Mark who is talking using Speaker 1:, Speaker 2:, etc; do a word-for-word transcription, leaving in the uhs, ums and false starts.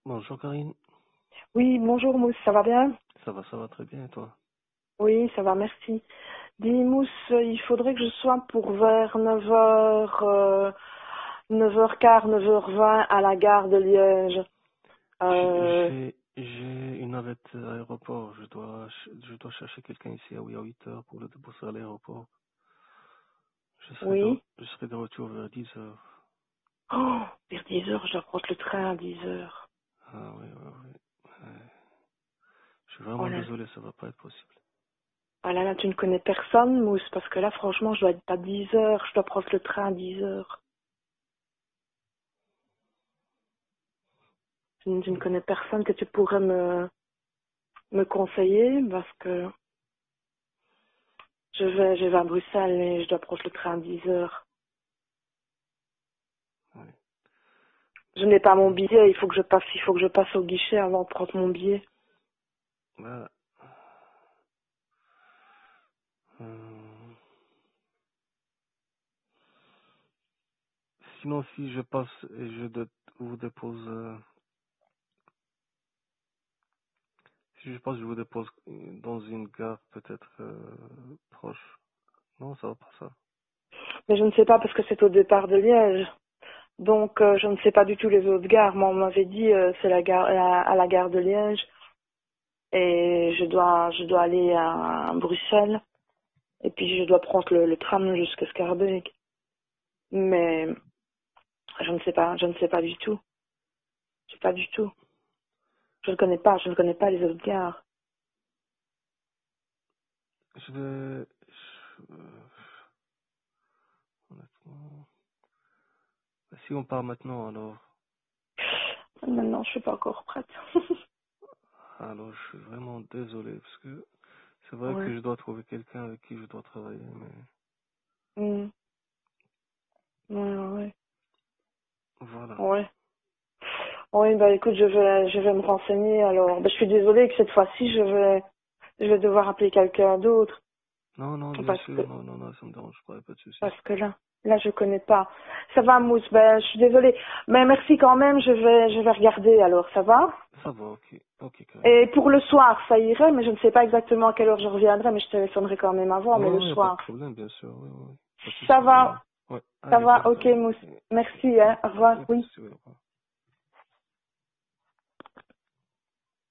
Speaker 1: Bonjour Karine,
Speaker 2: Oui, bonjour Mousse, ça va bien?
Speaker 1: ça va, ça va très bien et toi?
Speaker 2: Oui, ça va, merci. Dis Mousse, euh, il faudrait que je sois pour vers neuf heures, euh, neuf heures quinze, neuf heures vingt à la gare de Liège.
Speaker 1: J'ai
Speaker 2: Euh,
Speaker 1: j'ai j'ai une navette à l'aéroport, je dois ch- je dois chercher quelqu'un ici à oui, à huit heures pour le déposer à l'aéroport. Je serai de,
Speaker 2: oui.
Speaker 1: je serai de retour vers dix heures.
Speaker 2: Oh, vers dix heures, je dois prendre le train à dix heures.
Speaker 1: Ah oui, oui, oui. Ouais. Je suis
Speaker 2: Oh
Speaker 1: vraiment
Speaker 2: là là.
Speaker 1: désolé, ça va pas être possible.
Speaker 2: Ah là là, tu ne connais personne, Mousse, parce que là, franchement, je dois être à dix heures, je dois prendre le train à dix heures. Tu, ne tu ne connais personne que tu pourrais me, me conseiller, parce que je vais, je vais à Bruxelles et je dois prendre le train à dix heures.
Speaker 1: Ouais.
Speaker 2: Je n'ai pas mon
Speaker 1: Hmm.
Speaker 2: billet, il faut que je passe, il faut que je passe au guichet avant de prendre mon billet.
Speaker 1: Bah, euh, sinon si je passe et je de- vous dépose, euh, si je passe, je vous dépose dans une gare peut-être euh, proche. Non, ça va pas ça.
Speaker 2: Mais je ne sais pas parce que c'est au départ de Liège. Donc euh, je ne sais pas du tout les autres gares. Moi on m'avait dit euh, c'est la gare la- à la gare de Liège et je dois je dois aller à Bruxelles et puis je dois prendre le, le tram jusqu'à Scarbeck. Mais je ne sais pas, je ne sais pas du tout. Je sais pas du tout. Je ne connais pas, je ne connais pas les autres gares.
Speaker 1: Je vais, je- euh, honnêtement, si on part maintenant, alors,
Speaker 2: Maintenant je suis pas encore prête.
Speaker 1: alors je suis vraiment désolé parce que c'est vrai
Speaker 2: Ouais.
Speaker 1: que je dois trouver quelqu'un avec qui je dois travailler, mais
Speaker 2: Mm. Ouais, ouais.
Speaker 1: voilà.
Speaker 2: Ouais. Oui, bah écoute, je vais, je vais me renseigner alors. Bah, je suis désolée que cette fois-ci, je vais, je vais devoir appeler quelqu'un d'autre
Speaker 1: Non, non, bien
Speaker 2: parce que,
Speaker 1: sûr, non, non, non, ça me dérange pas, pas de souci.
Speaker 2: parce que là, là, je connais pas. Ça va, Mousse. Ben, je suis désolée, mais merci quand même. Je vais, je vais regarder alors. Ça va?
Speaker 1: Ça va, ok, ok, Karine.
Speaker 2: Et pour le soir, ça irait, mais je ne sais pas exactement à quelle heure je reviendrai, mais je téléphonerai quand même avant. Mais le
Speaker 1: Ouais, ouais, y a pas de
Speaker 2: soir,
Speaker 1: problème, bien sûr, ouais, ouais, pas de
Speaker 2: ça
Speaker 1: souci. Ouais,
Speaker 2: va,
Speaker 1: ouais,
Speaker 2: ça
Speaker 1: allez,
Speaker 2: va.
Speaker 1: ciao,
Speaker 2: Ok,
Speaker 1: Karine.
Speaker 2: Mousse.
Speaker 1: Ouais,
Speaker 2: Merci.
Speaker 1: ouais,
Speaker 2: Hein. Au
Speaker 1: y
Speaker 2: revoir.
Speaker 1: a pas de
Speaker 2: Oui.
Speaker 1: souci, ouais, au revoir.